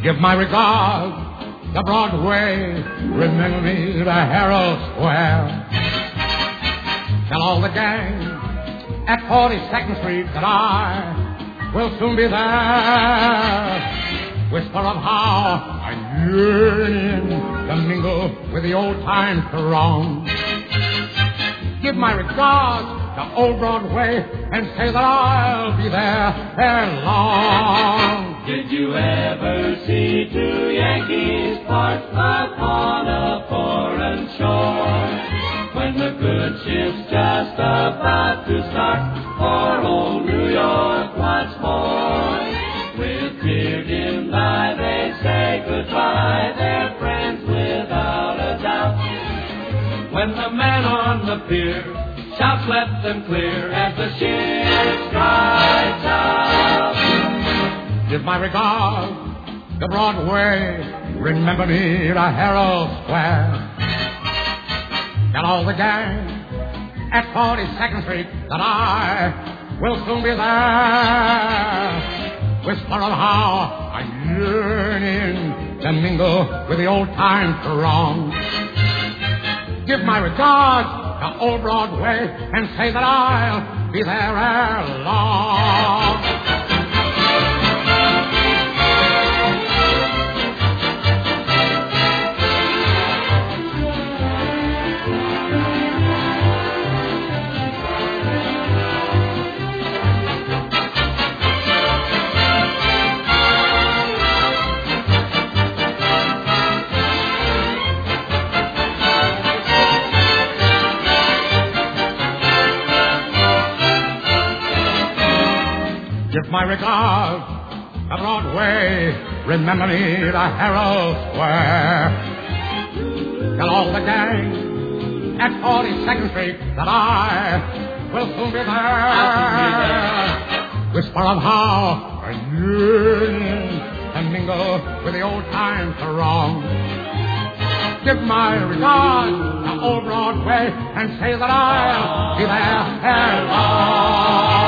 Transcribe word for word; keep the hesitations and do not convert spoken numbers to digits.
Give my regards to Broadway. Remember me to Herald Square. Tell all the gang at forty-second Street that I will soon be there. Whisper of how I'm yearning to mingle with the old-time throng. Give my regards to old Broadway and say that I'll be there ere long. Did you ever see two Yankees part upon a foreign shore? When the good ship's just about to start for old New York once more. With tear dimmed eye they say goodbye, they're friends without a doubt. When the man on the pier shouts let them clear as the ship drives out. Give my regards to Broadway. Remember me to Herald Square. Tell all the gang at forty-second Street that I will soon be there. Whisper of how I'm yearning to mingle with the old-time throng. Give my regards to old Broadway and say that I'll be there ere long. Give my regards to Broadway. Remember me to Herald Square. Tell all the gang at forty-second Street that I will soon be there. Whisper of how I'm yearning to mingle with the old-time throng. Give my regards to old Broadway and say that I'll be there ere long.